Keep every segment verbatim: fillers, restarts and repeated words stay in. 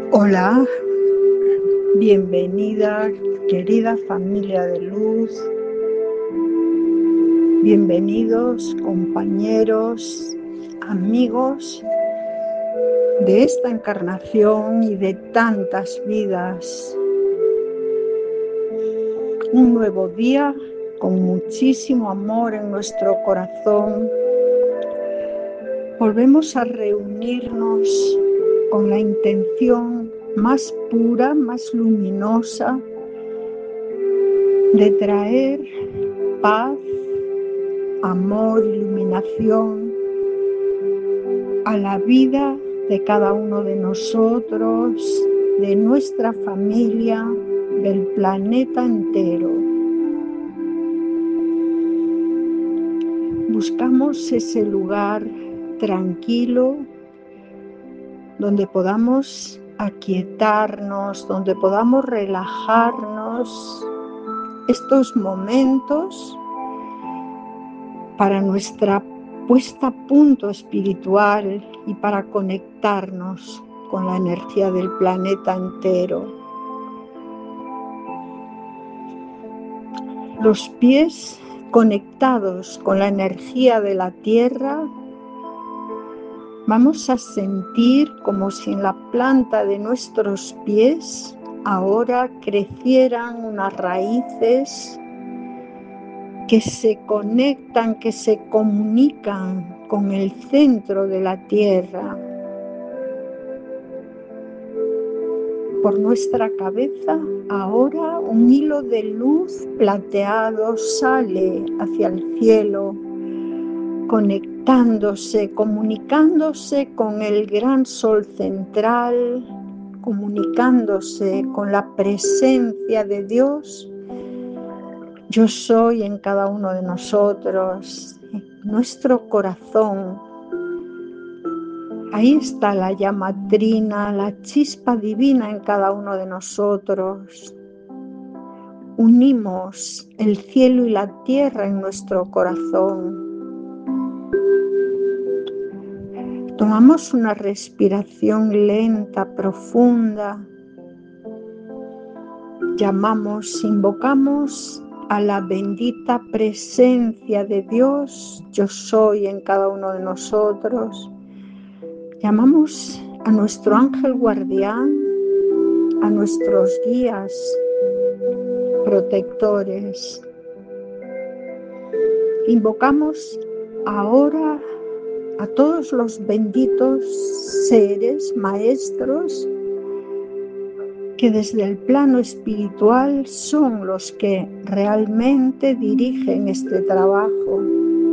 Hola, bienvenida, querida familia de luz. Bienvenidos, compañeros, amigos de esta encarnación y de tantas vidas. Un nuevo día con muchísimo amor en nuestro corazón. Volvemos a reunirnos con la intención más pura, más luminosa de traer paz, amor, iluminación a la vida de cada uno de nosotros, de nuestra familia, del planeta entero. Buscamos ese lugar tranquilo donde podamos aquietarnos, donde podamos relajarnos estos momentos para nuestra puesta a punto espiritual y para conectarnos con la energía del planeta entero. Los pies conectados con la energía de la tierra, vamos a sentir como si en la planta de nuestros pies ahora crecieran unas raíces que se conectan, que se comunican con el centro de la tierra. Por nuestra cabeza ahora un hilo de luz plateado sale hacia el cielo, conectándose, comunicándose con el gran sol central, comunicándose con la presencia de Dios. Yo soy en cada uno de nosotros, en nuestro corazón. Ahí está la llama trina, la chispa divina en cada uno de nosotros. Unimos el cielo y la tierra en nuestro corazón. Tomamos una respiración lenta, profunda. Llamamos, invocamos a la bendita presencia de Dios, yo soy en cada uno de nosotros. Llamamos a nuestro ángel guardián, a nuestros guías, protectores. Invocamos ahora a todos los benditos seres, maestros, que desde el plano espiritual son los que realmente dirigen este trabajo.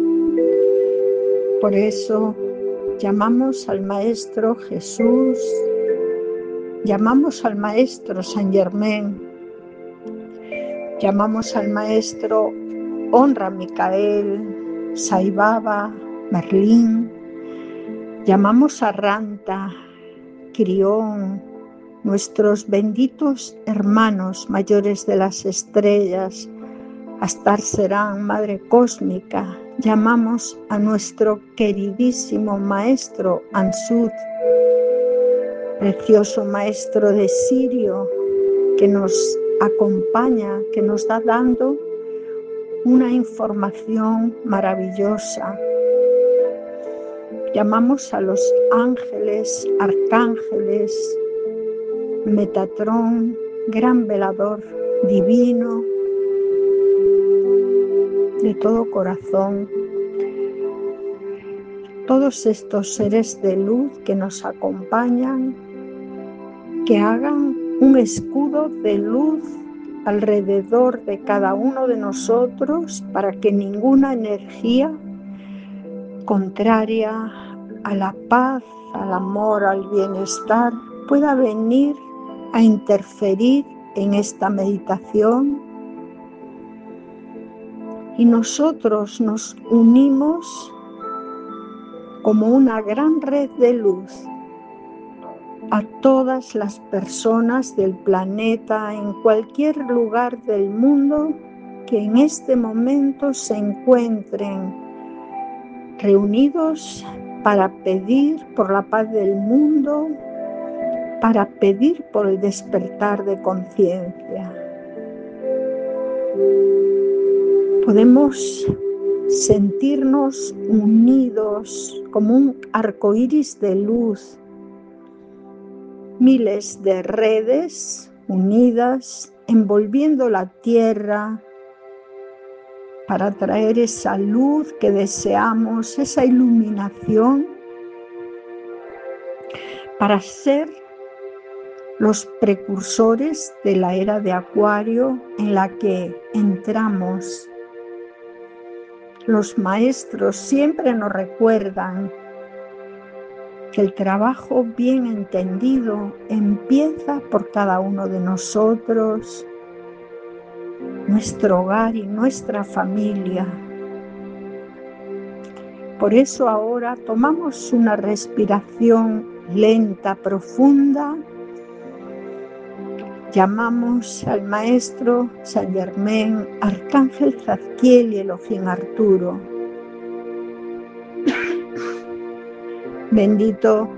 Por eso llamamos al Maestro Jesús, llamamos al Maestro Saint Germain, llamamos al Maestro Honra Micael, Sai Baba, Merlín, llamamos a Ranta, Crión, nuestros benditos hermanos mayores de las estrellas, Astar Serán, Madre Cósmica. Llamamos a nuestro queridísimo Maestro Ansud, precioso Maestro de Sirio, que nos acompaña, que nos da dando una información maravillosa. Llamamos a los ángeles, arcángeles, Metatrón, gran velador divino, de todo corazón, todos estos seres de luz que nos acompañan, que hagan un escudo de luz alrededor de cada uno de nosotros para que ninguna energía contraria a la paz, al amor, al bienestar pueda venir a interferir en esta meditación. Y nosotros nos unimos como una gran red de luz a todas las personas del planeta, en cualquier lugar del mundo que en este momento se encuentren reunidos para pedir por la paz del mundo, para pedir por el despertar de conciencia. Podemos sentirnos unidos como un arco iris de luz, miles de redes unidas envolviendo la tierra para traer esa luz que deseamos, esa iluminación, para ser los precursores de la era de Acuario en la que entramos. Los maestros siempre nos recuerdan que el trabajo bien entendido empieza por cada uno de nosotros, nuestro hogar y nuestra familia. Por eso ahora tomamos una respiración lenta, profunda. Llamamos al Maestro San Germán, Arcángel Zadkiel y Elohim Arturo. Bendito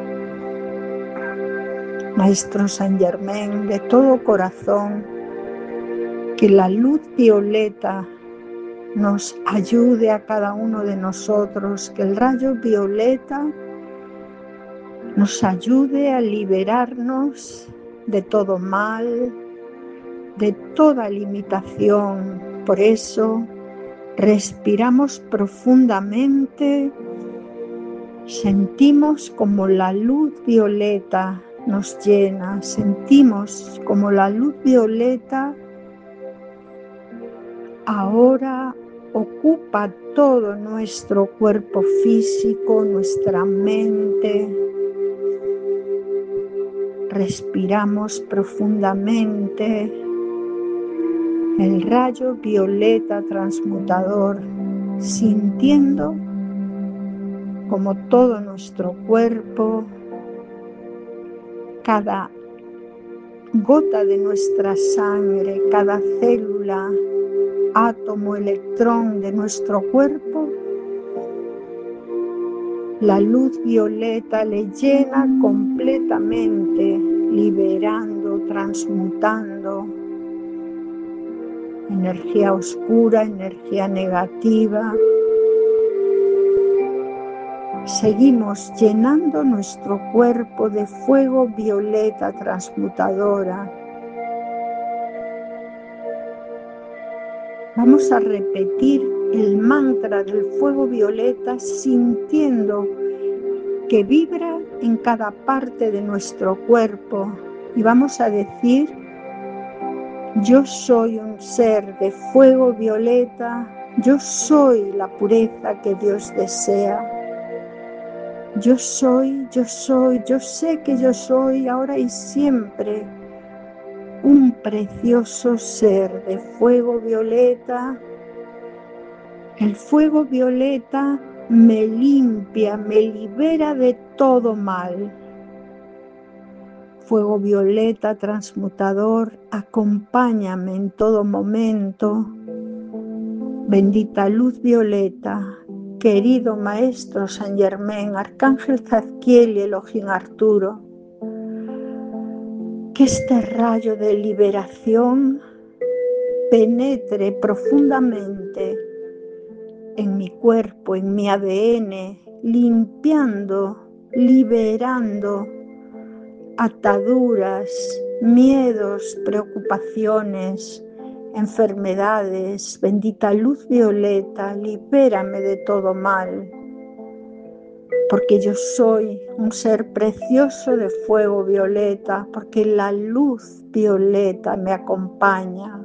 Maestro San Germán, de todo corazón, que la luz violeta nos ayude a cada uno de nosotros, que el rayo violeta nos ayude a liberarnos de todo mal, de toda limitación. Por eso respiramos profundamente, sentimos como la luz violeta nos llena, sentimos como la luz violeta ahora ocupa todo nuestro cuerpo físico, nuestra mente. Respiramos profundamente. El rayo violeta transmutador, sintiendo como todo nuestro cuerpo, cada gota de nuestra sangre, cada célula, átomo, electrón de nuestro cuerpo, la luz violeta le llena completamente, liberando, transmutando energía oscura, energía negativa. Seguimos llenando nuestro cuerpo de fuego violeta transmutadora. Vamos a repetir el mantra del fuego violeta sintiendo que vibra en cada parte de nuestro cuerpo. Y vamos a decir: yo soy un ser de fuego violeta, yo soy la pureza que Dios desea. Yo soy, yo soy, yo sé que yo soy ahora y siempre un precioso ser de fuego violeta. El fuego violeta me limpia, me libera de todo mal. Fuego violeta transmutador, acompáñame en todo momento. Bendita luz violeta, querido Maestro San Germán, Arcángel Zadkiel y Elohim Arturo, que este rayo de liberación penetre profundamente en mi cuerpo, en mi A D N, limpiando, liberando ataduras, miedos, preocupaciones, enfermedades. Bendita luz violeta, libérame de todo mal, porque yo soy un ser precioso de fuego violeta, porque la luz violeta me acompaña.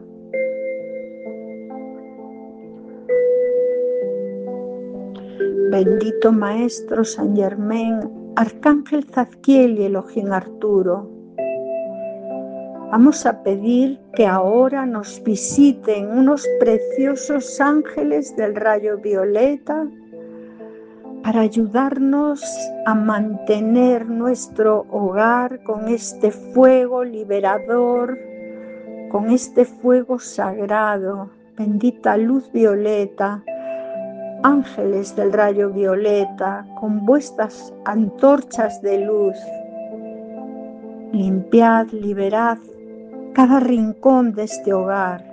Bendito Maestro San Germán, Arcángel Zadkiel y Elohim Arturo, vamos a pedir que ahora nos visiten unos preciosos ángeles del rayo violeta para ayudarnos a mantener nuestro hogar con este fuego liberador, con este fuego sagrado. Bendita luz violeta, ángeles del rayo violeta, con vuestras antorchas de luz, limpiad, liberad cada rincón de este hogar.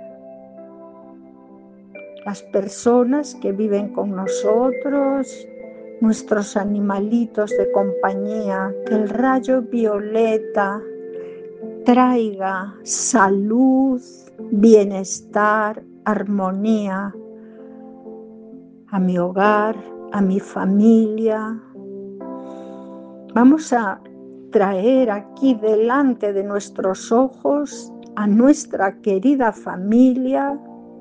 Las personas que viven con nosotros, nuestros animalitos de compañía, que el rayo violeta traiga salud, bienestar, armonía a mi hogar, a mi familia. Vamos a traer aquí delante de nuestros ojos a nuestra querida familia,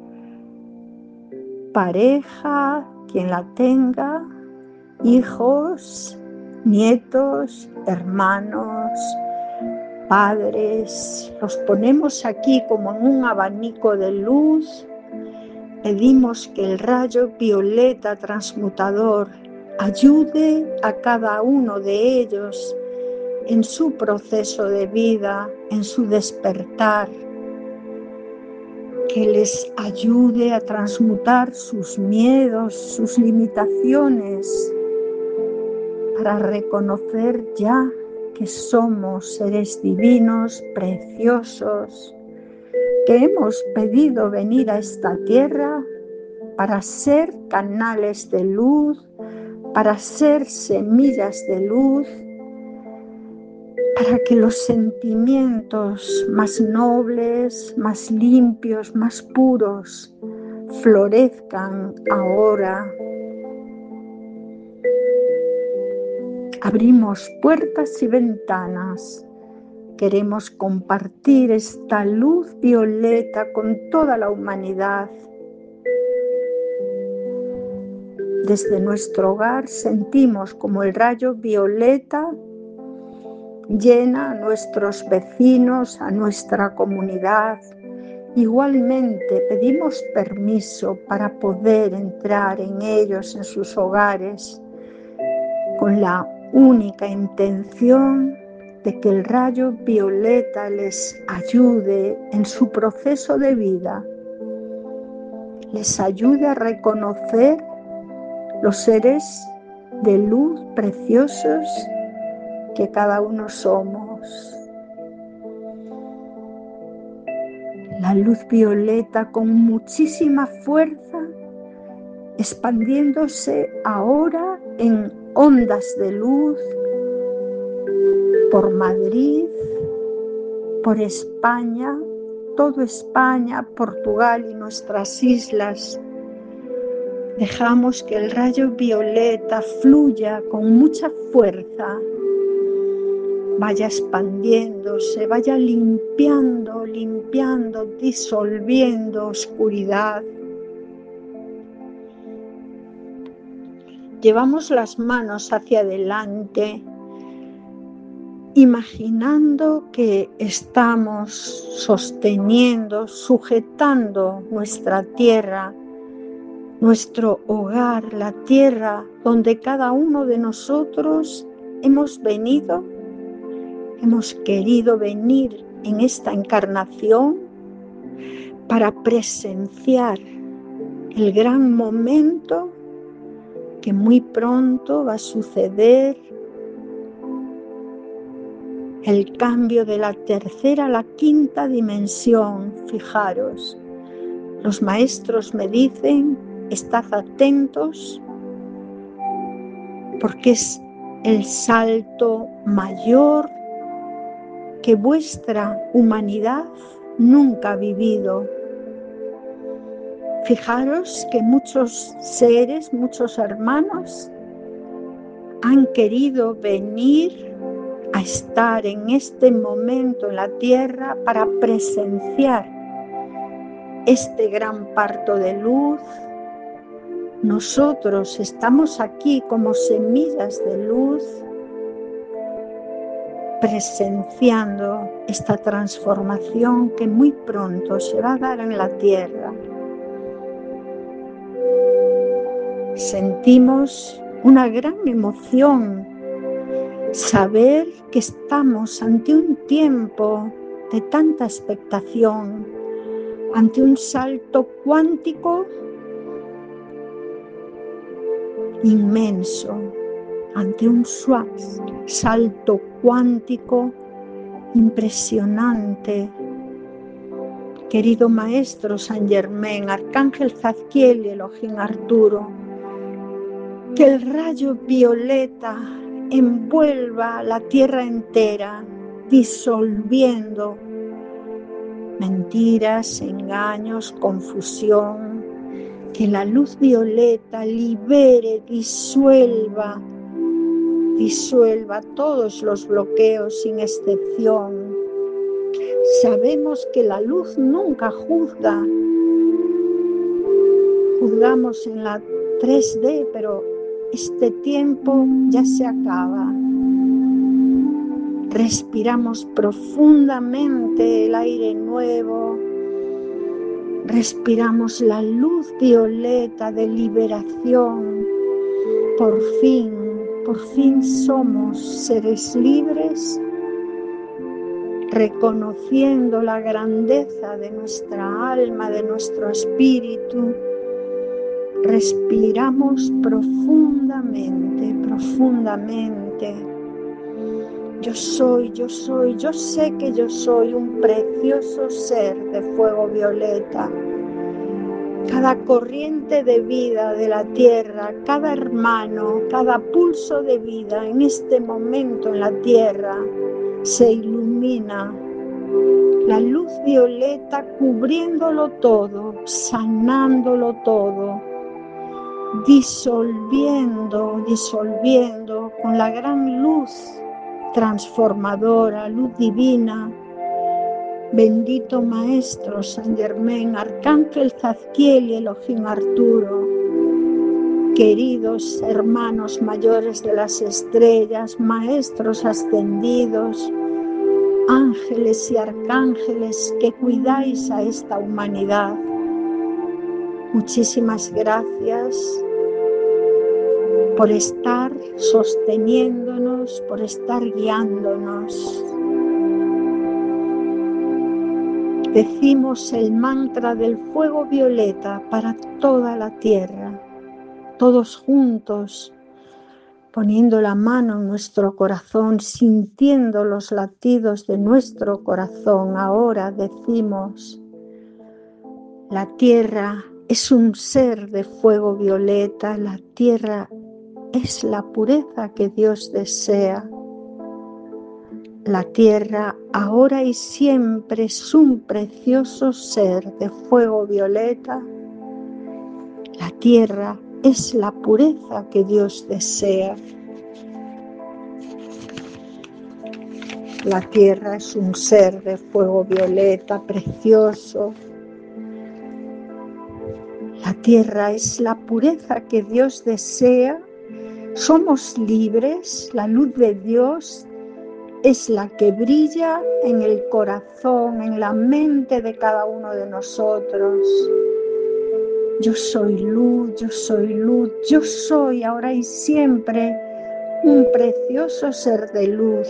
pareja, quien la tenga, hijos, nietos, hermanos, padres. Los ponemos aquí como en un abanico de luz. Pedimos que el rayo violeta transmutador ayude a cada uno de ellos en su proceso de vida, en su despertar, que les ayude a transmutar sus miedos, sus limitaciones, para reconocer ya que somos seres divinos, preciosos, que hemos pedido venir a esta tierra para ser canales de luz, para ser semillas de luz, para que los sentimientos más nobles, más limpios, más puros florezcan ahora. Abrimos puertas y ventanas. Queremos compartir esta luz violeta con toda la humanidad. Desde nuestro hogar sentimos como el rayo violeta llena a nuestros vecinos, a nuestra comunidad. Igualmente pedimos permiso para poder entrar en ellos, en sus hogares, con la única intención de que el rayo violeta les ayude en su proceso de vida, les ayude a reconocer los seres de luz preciosos que cada uno somos. La luz violeta con muchísima fuerza, expandiéndose ahora en ondas de luz por Madrid, por España, todo España, Portugal y nuestras islas. Dejamos que el rayo violeta fluya con mucha fuerza, vaya expandiéndose, vaya limpiando, limpiando, disolviendo oscuridad. Llevamos las manos hacia adelante, imaginando que estamos sosteniendo, sujetando nuestra tierra, nuestro hogar, la tierra donde cada uno de nosotros hemos venido, hemos querido venir en esta encarnación para presenciar el gran momento que muy pronto va a suceder, el cambio de la tercera a la quinta dimensión. Fijaros, los maestros me dicen, estad atentos, porque es el salto mayor que vuestra humanidad nunca ha vivido. Fijaros que muchos seres, muchos hermanos han querido venir a estar en este momento en la tierra para presenciar este gran parto de luz. Nosotros estamos aquí como semillas de luz, presenciando esta transformación que muy pronto se va a dar en la tierra. Sentimos una gran emoción, saber que estamos ante un tiempo de tanta expectación, ante un salto cuántico inmenso, ante un salto cuántico impresionante. Querido Maestro San Germain, Arcángel Zadkiel y Elohim Arturo, que el rayo violeta envuelva la tierra entera, disolviendo mentiras, engaños, confusión. Que la luz violeta libere, disuelva, disuelva todos los bloqueos sin excepción. Sabemos que la luz nunca juzga. Juzgamos en la tres D, pero este tiempo ya se acaba. Respiramos profundamente el aire nuevo. Respiramos la luz violeta de liberación. Por fin, por fin somos seres libres, reconociendo la grandeza de nuestra alma, de nuestro espíritu. Respiramos profundamente, profundamente. Yo soy, yo soy, yo sé que yo soy un precioso ser de fuego violeta. Cada corriente de vida de la tierra, cada hermano, cada pulso de vida en este momento en la tierra se ilumina. La luz violeta cubriéndolo todo, sanándolo todo, disolviendo, disolviendo con la gran luz transformadora, luz divina. Bendito Maestro San Germain, Arcángel Zadkiel y Elohim Arturo, queridos hermanos mayores de las estrellas, maestros ascendidos, ángeles y arcángeles que cuidáis a esta humanidad. Muchísimas gracias por estar sosteniéndonos, por estar guiándonos. Decimos el mantra del fuego violeta para toda la tierra, todos juntos, poniendo la mano en nuestro corazón, sintiendo los latidos de nuestro corazón. Ahora decimos, la tierra es un ser de fuego violeta, la tierra es la pureza que Dios desea. La tierra ahora y siempre es un precioso ser de fuego violeta. La tierra es la pureza que Dios desea. La tierra es un ser de fuego violeta precioso. La tierra es la pureza que Dios desea. Somos libres, la luz de Dios es la que brilla en el corazón, en la mente de cada uno de nosotros. Yo soy luz, yo soy luz, yo soy ahora y siempre un precioso ser de luz.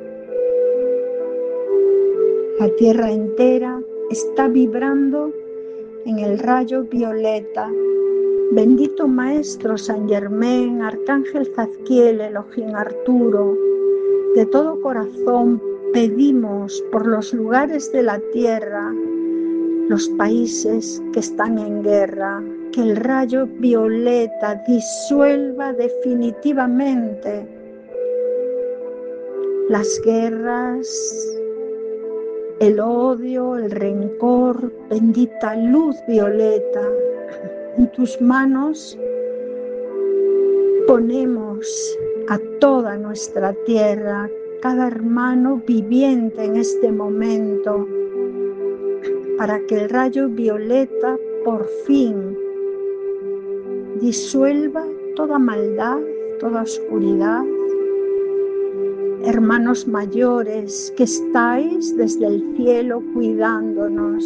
La tierra entera está vibrando en el rayo violeta. Bendito Maestro San Germain, Arcángel Zadkiel, Elohim Arturo, de todo corazón pedimos por los lugares de la tierra, los países que están en guerra, que el rayo violeta disuelva definitivamente las guerras, el odio, el rencor. Bendita luz violeta, en tus manos ponemos a toda nuestra tierra, cada hermano viviente en este momento, para que el rayo violeta por fin disuelva toda maldad, toda oscuridad. Hermanos mayores que estáis desde el cielo cuidándonos,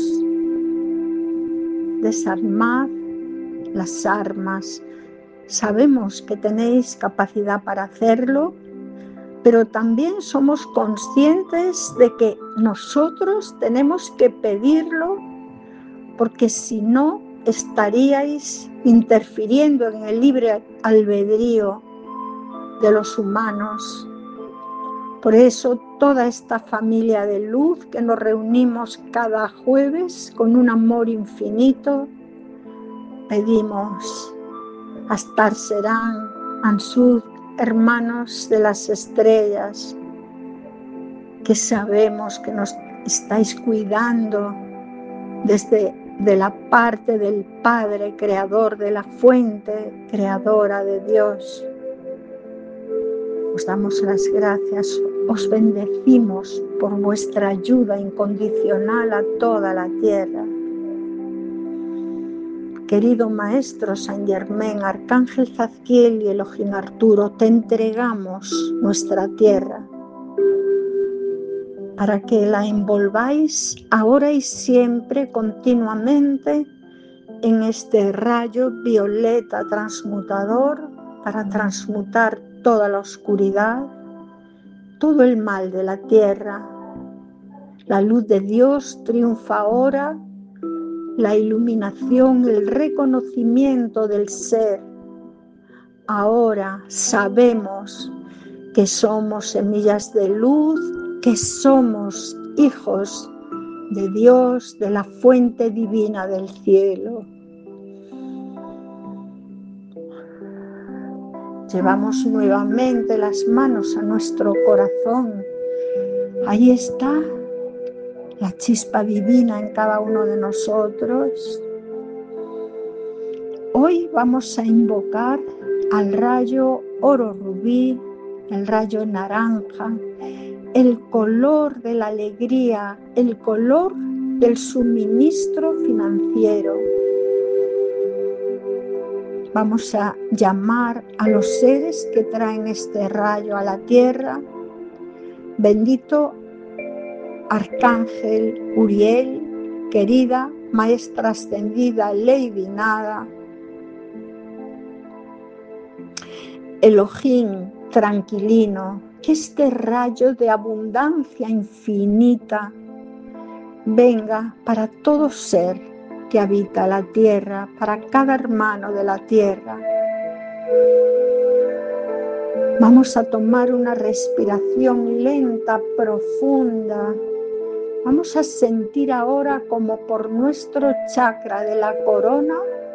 desarmad las armas. Sabemos que tenéis capacidad para hacerlo, pero también somos conscientes de que nosotros tenemos que pedirlo, porque si no estaríais interfiriendo en el libre albedrío de los humanos. Por eso toda esta familia de luz que nos reunimos cada jueves con un amor infinito, pedimos Astar Serán, Ansud, hermanos de las estrellas, que sabemos que nos estáis cuidando desde de la parte del Padre, creador de la fuente, creadora de Dios. Os damos las gracias, os bendecimos por vuestra ayuda incondicional a toda la tierra. Querido Maestro San Germán, Arcángel Zadkiel y Elohim Arturo, te entregamos nuestra tierra para que la envolváis ahora y siempre, continuamente, en este rayo violeta transmutador para transmutar toda la oscuridad, todo el mal de la tierra. La luz de Dios triunfa ahora, la iluminación, el reconocimiento del ser. Ahora sabemos que somos semillas de luz, que somos hijos de Dios, de la fuente divina del cielo. Llevamos nuevamente las manos a nuestro corazón. Ahí está la chispa divina en cada uno de nosotros. Hoy vamos a invocar al rayo oro rubí, el rayo naranja, el color de la alegría, el color del suministro financiero. Vamos a llamar a los seres que traen este rayo a la tierra. Bendito Arcángel Uriel, querida Maestra Ascendida Lady Nada, Elohim tranquilino, que este rayo de abundancia infinita venga para todo ser que habita la tierra, para cada hermano de la tierra. Vamos a tomar una respiración lenta, profunda. Vamos a sentir ahora como por nuestro chakra de la corona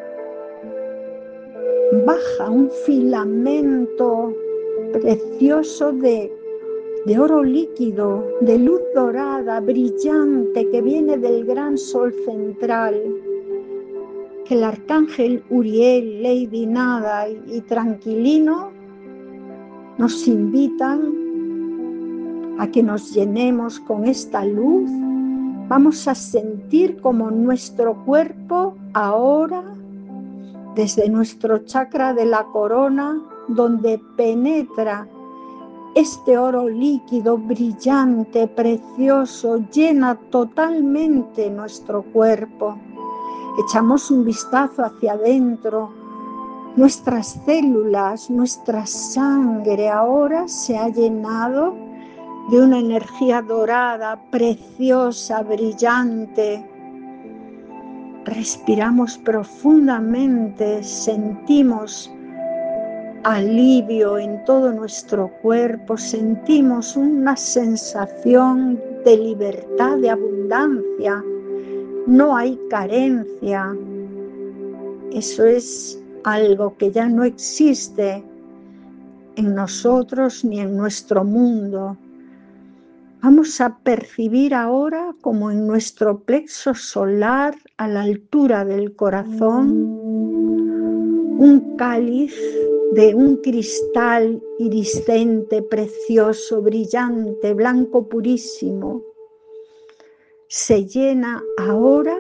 baja un filamento precioso de, de oro líquido, de luz dorada, brillante, que viene del gran sol central, que el arcángel Uriel, Lady Nada y, y Tranquilino nos invitan a que nos llenemos con esta luz. Vamos a sentir como nuestro cuerpo ahora, desde nuestro chakra de la corona, donde penetra este oro líquido, brillante, precioso, llena totalmente nuestro cuerpo. Echamos un vistazo hacia adentro. Nuestras células, nuestra sangre ahora se ha llenado de una energía dorada, preciosa, brillante. Respiramos profundamente, sentimos alivio en todo nuestro cuerpo, sentimos una sensación de libertad, de abundancia. No hay carencia. Eso es algo que ya no existe en nosotros ni en nuestro mundo. Vamos a percibir ahora como en nuestro plexo solar, a la altura del corazón, un cáliz de un cristal iriscente, precioso, brillante, blanco purísimo. Se llena ahora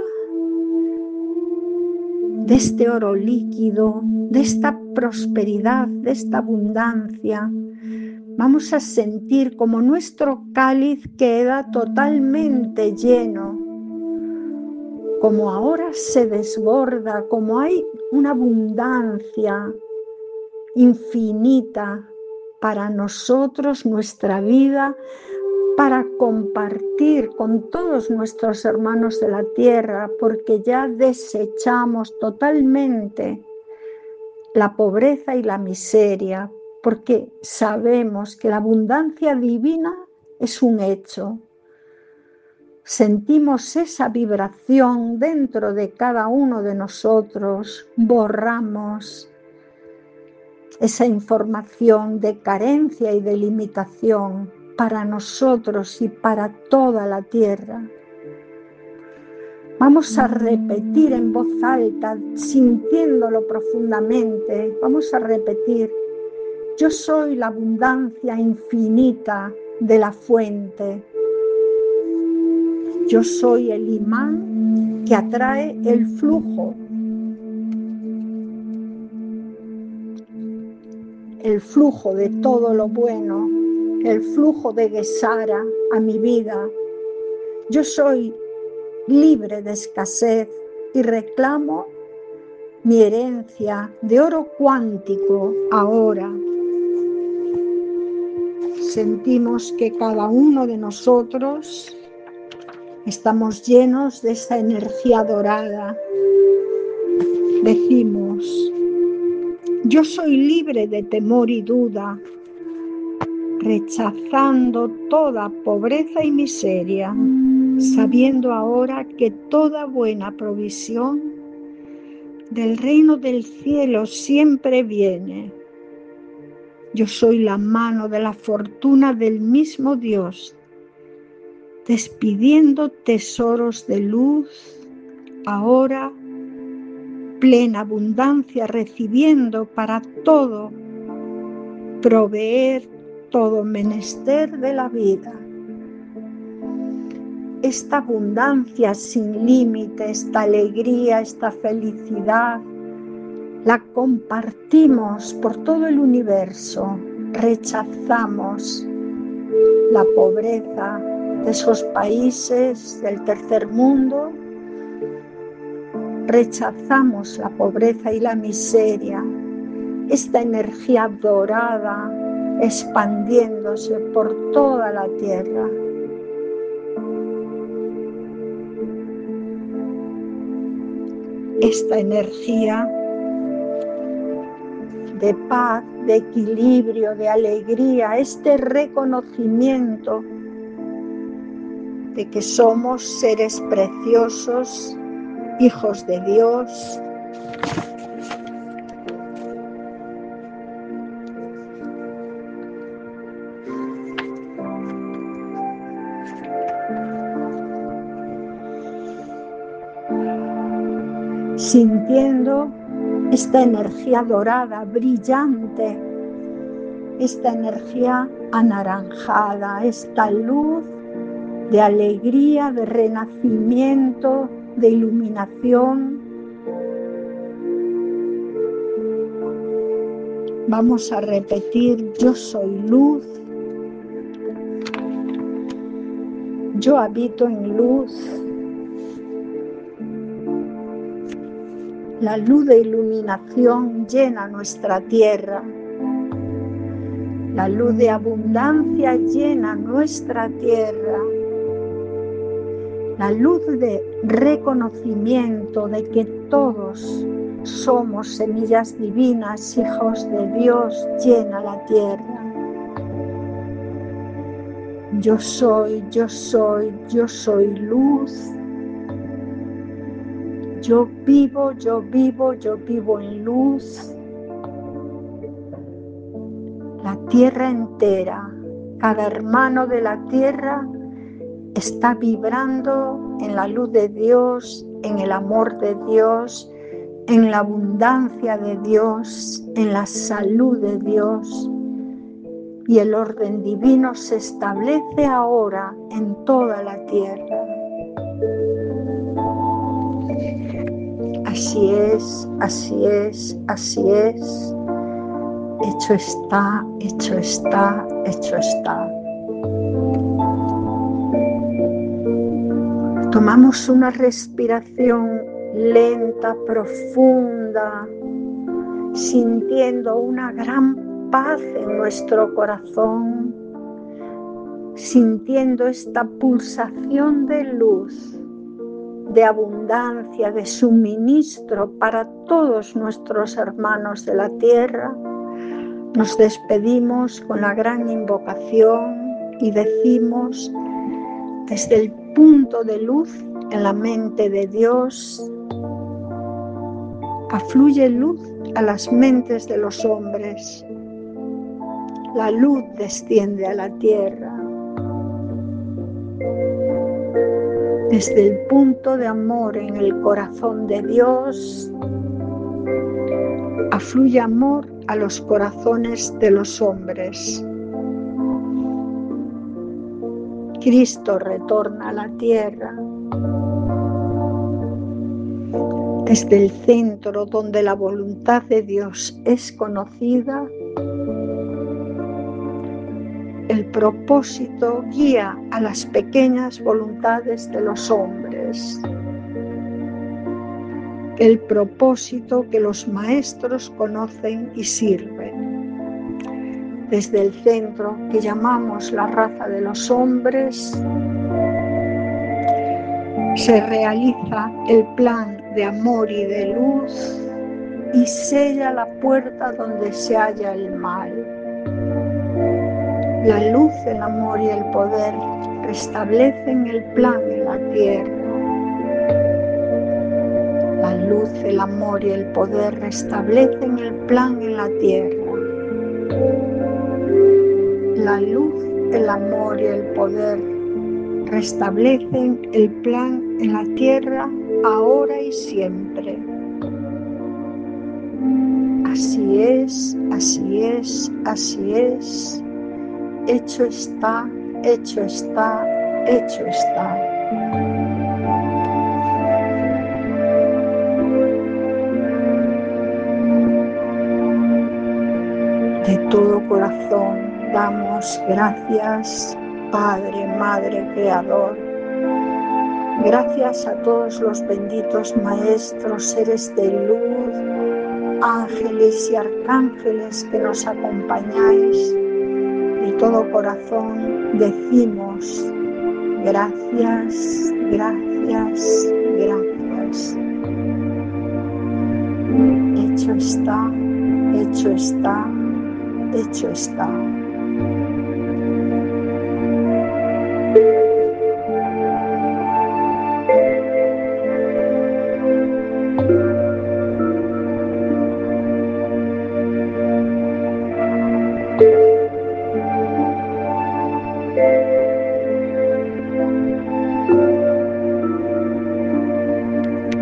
de este oro líquido, de esta prosperidad, de esta abundancia. Vamos a sentir como nuestro cáliz queda totalmente lleno, como ahora se desborda, como hay una abundancia infinita para nosotros, nuestra vida, para compartir con todos nuestros hermanos de la tierra, porque ya desechamos totalmente la pobreza y la miseria, porque sabemos que la abundancia divina es un hecho. Sentimos esa vibración dentro de cada uno de nosotros, borramos esa información de carencia y de limitación para nosotros y para toda la tierra. Vamos a repetir en voz alta, sintiéndolo profundamente, vamos a repetir: yo soy la abundancia infinita de la fuente. Yo soy el imán que atrae el flujo. El flujo de todo lo bueno, el flujo de Gesara a mi vida. Yo soy libre de escasez y reclamo mi herencia de oro cuántico ahora. Sentimos que cada uno de nosotros estamos llenos de esa energía dorada. Decimos: yo soy libre de temor y duda, rechazando toda pobreza y miseria, sabiendo ahora que toda buena provisión del reino del cielo siempre viene. Yo soy la mano de la fortuna del mismo Dios, despidiendo tesoros de luz, ahora plena abundancia recibiendo para todo, proveer todo menester de la vida. Esta abundancia sin límite, esta alegría, esta felicidad, la compartimos por todo el universo. Rechazamos la pobreza de esos países del tercer mundo. Rechazamos la pobreza y la miseria, esta energía dorada expandiéndose por toda la tierra. Esta energía de paz, de equilibrio, de alegría, este reconocimiento de que somos seres preciosos, hijos de Dios. Sintiendo esta energía dorada, brillante, esta energía anaranjada, esta luz de alegría, de renacimiento, de iluminación. Vamos a repetir: yo soy luz, yo habito en luz. La luz de iluminación llena nuestra tierra. La luz de abundancia llena nuestra tierra. La luz de reconocimiento de que todos somos semillas divinas, hijos de Dios, llena la tierra. Yo soy, yo soy, yo soy luz. Yo vivo, yo vivo, yo vivo en luz. La tierra entera, cada hermano de la tierra está vibrando en la luz de Dios, en el amor de Dios, en la abundancia de Dios, en la salud de Dios. Y el orden divino se establece ahora en toda la tierra. Así es, así es, así es. Hecho está, hecho está, hecho está. Tomamos una respiración lenta, profunda, sintiendo una gran paz en nuestro corazón, sintiendo esta pulsación de luz, de abundancia, de suministro para todos nuestros hermanos de la tierra. Nos despedimos con la gran invocación y decimos: desde el punto de luz en la mente de Dios, afluye luz a las mentes de los hombres. La luz desciende a la tierra. Desde el punto de amor en el corazón de Dios, afluye amor a los corazones de los hombres. Cristo retorna a la tierra. Desde el centro donde la voluntad de Dios es conocida, el propósito guía a las pequeñas voluntades de los hombres. El propósito que los maestros conocen y sirven. Desde el centro que llamamos la raza de los hombres, se realiza el plan de amor y de luz y sella la puerta donde se halla el mal. La luz, el amor y el poder restablecen el plan en la tierra. La luz, el amor y el poder restablecen el plan en la tierra. La luz, el amor y el poder restablecen el plan en la tierra ahora y siempre. Así es, así es, así es. Hecho está, hecho está, hecho está. De todo corazón damos gracias, Padre, Madre, Creador. Gracias a todos los benditos maestros, seres de luz, ángeles y arcángeles que nos acompañáis. De todo corazón decimos gracias, gracias, gracias. Hecho está, hecho está, hecho está.